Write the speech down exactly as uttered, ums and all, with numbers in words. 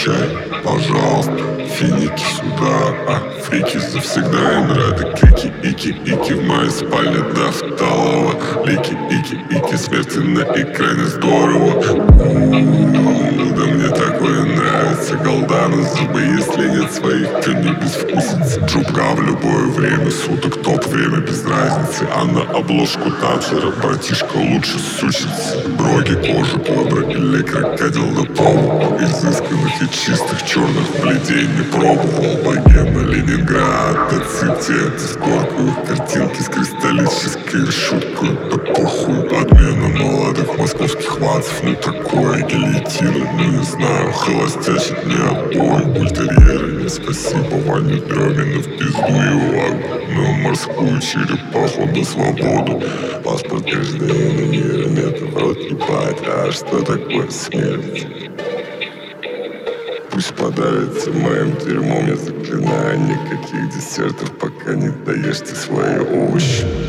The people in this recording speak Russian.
чай, пожалуйста, финики сюда, а фрики завсегда им рады. Крики, ики, ики в моей спальне до второго. Лики, ики, ики, смерти на экране здорово. У-у-у, да мне такое нравится. Голда на зубы, если нет своих, то не безвкусица. Джубка в любое время суток, топ время без разницы. А на обложку танцера братишка лучше сучится. Броги, кожа, кобра или крокодил да пробовал. Изысканных и чистых черных бледей не пробовал. Богема, Ленинград, ацитет. Скоркую картинки с кристаллической решеткой. Да похуй, подмена молодых московских вацев. Ну такое гильотина, ну не знаю. Холостячит не обои, бультерьеры. Не спасибо, Ваню Дрёгина в пизду и вагу. Ну морскую черепаху на свободу. Паспорт гражданина мира нет, в рот ебать. А что такое смерть? Пусть подавится моим дерьмом, я заклинаю. Никаких десертов, пока не доешьте свои овощи.